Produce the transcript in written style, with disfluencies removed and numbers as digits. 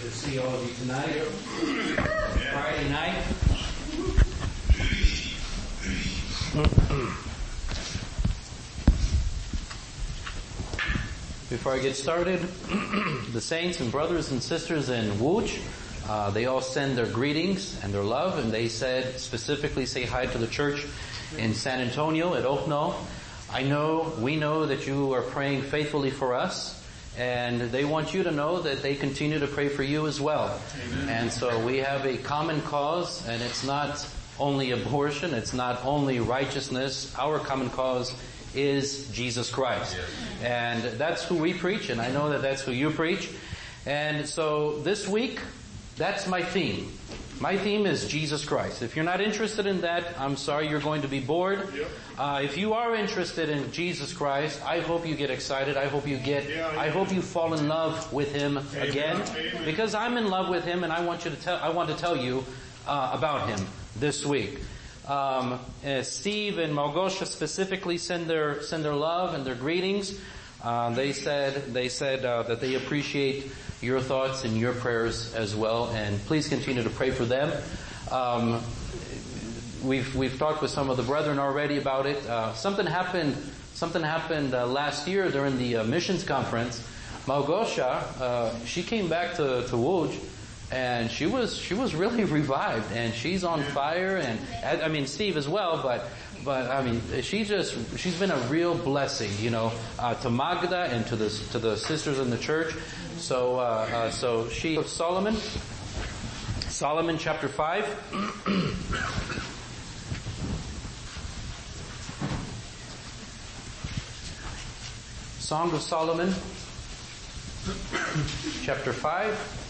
to see all of you tonight. Friday night. Before I get started, the saints and brothers and sisters in Łódź, they all send their greetings and their love, and they said specifically say hi to the church in San Antonio at Okno. We know that you are praying faithfully for us, and they want you to know that they continue to pray for you as well. Amen. And so we have a common cause, and it's not only abortion, it's not only righteousness. Our common cause is Jesus Christ. Yes. And that's who we preach, and I know that that's who you preach. And so this week, that's my theme. My theme is Jesus Christ. If you're not interested in that, I'm sorry, you're going to be bored. Yep. If you are interested in Jesus Christ, I hope you get excited. I hope you fall in love with Him again. Amen. Because I'm in love with Him, and I want to tell you about Him this week. Steve and Małgosia specifically send their love and their greetings. They said that they appreciate your thoughts and your prayers as well, and please continue to pray for them. We've talked with some of the brethren already about it. Something happened last year during the missions conference. Małgosia, she came back to Łódź, and she was really revived, and she's on fire, and I mean Steve as well, but I mean she's been a real blessing, to Magda and to the sisters in the church. So she Solomon chapter 5. Song of Solomon chapter 5.